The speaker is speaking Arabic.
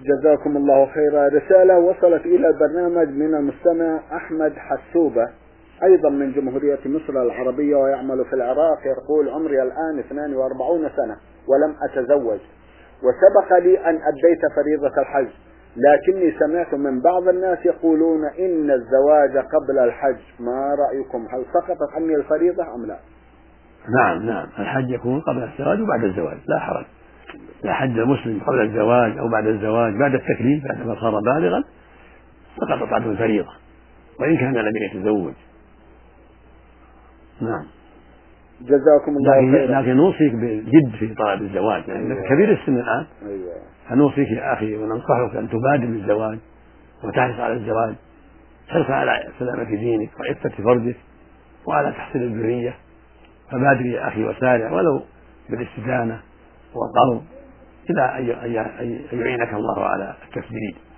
جزاكم الله خيرا. رسالة وصلت إلى البرنامج من المستمع أحمد حسوبة أيضا من جمهورية مصر العربية ويعمل في العراق. يقول: عمري الآن 42 سنة ولم أتزوج، وسبق لي أن أديت فريضة الحج، لكني سمعت من بعض الناس يقولون إن الزواج قبل الحج، ما رأيكم؟ هل سقطت عني الفريضة أم لا؟ نعم، الحج يكون قبل الزواج وبعد الزواج، لا حرج. لا حج المسلم قبل الزواج أو بعد الزواج بعد التكليف بعدما صار بالغا سقطت عنه الفريضة وإن كان لم يتزوج. نعم. جزاكم الله خيرا. لكن نوصيك بالجد في طلب الزواج، لأنك كبير السن الآن. فنوصيك يا أخي وننصحك أن تبادر بالزواج وتحرص على الزواج، حرص على سلامة دينك وعفة فرجك وعلى تحصيل الذرية. فبادر يا أخي وسارع ولو بالاستدانة والقرض إلى أن يعينك الله على التسديد.